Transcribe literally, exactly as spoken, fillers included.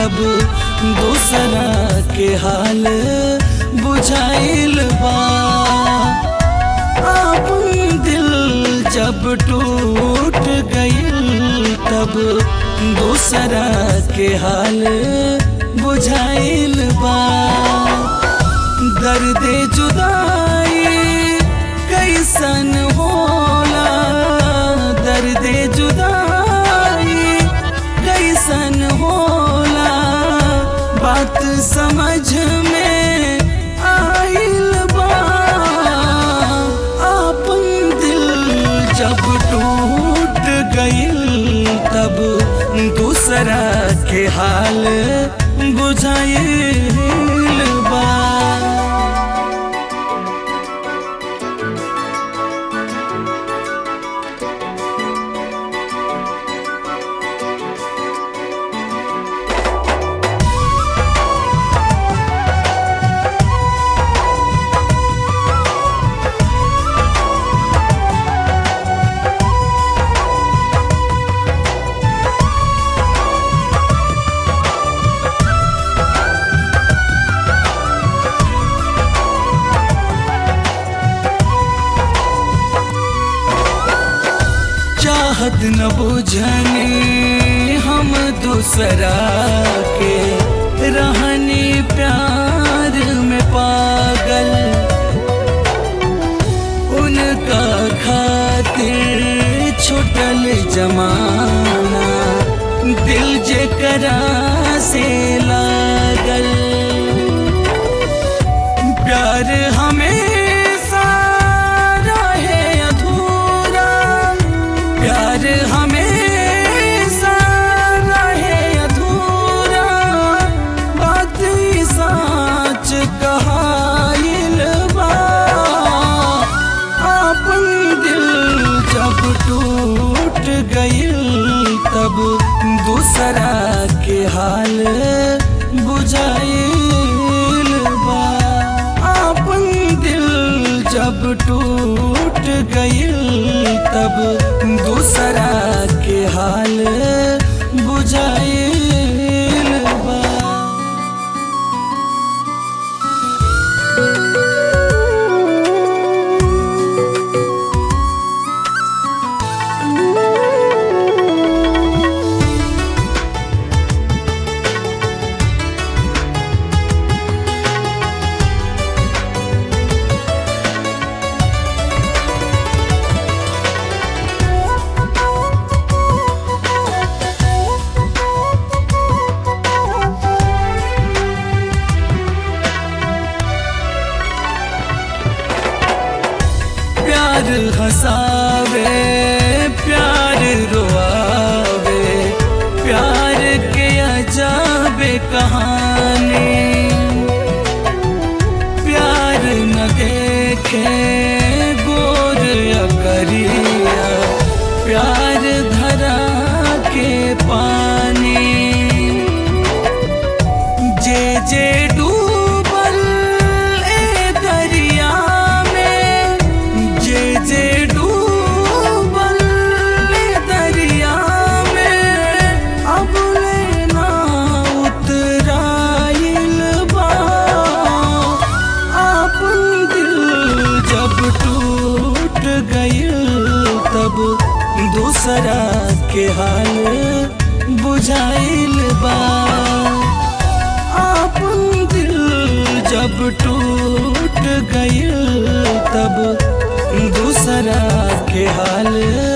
तब दूसरा के हाल बुझाइल बा। आपन दिल जब टूट गइल तब दूसरा के हाल बुझाइल बा। दर्द जुदाई कैसन होला, दर्द जुदाई कैसन होला, बात समझ में आइल बा। आपन दिल जब टूट गइल तब दूसरा के हाल बुझाइल बा। चाहत न बुझने हम दूसरा के, रहनी प्यार में पागल। उनका खातिर छुटल जमाना, दिल जेकरा से लागल। प्यार हमेशा रहे अधूरा, प्यार हमेशा रहे अधूरा, बात सच कहाइल बा। आपन दिल जब टूट गइल तब दूसरा के हाल बुझाइल बा। आपन दिल जब टूट गइल तब दूसरा के हाल बुझाइल बा। प्यार हंसावे प्यार रोआवे, प्यार के अजाबे कहानी। प्यार न देखे गोर या करिया, प्यार धरा के पानी। जे जे डूबल ए दरिया में, जे जे डूबल ए दरिया में, अब लेना उतराइल बा। आपन दिल जब टूट गइल तब दूसरा के हाल बुझाइल बा। आपन दिल जब टूट गइल तब दूसरा के हाल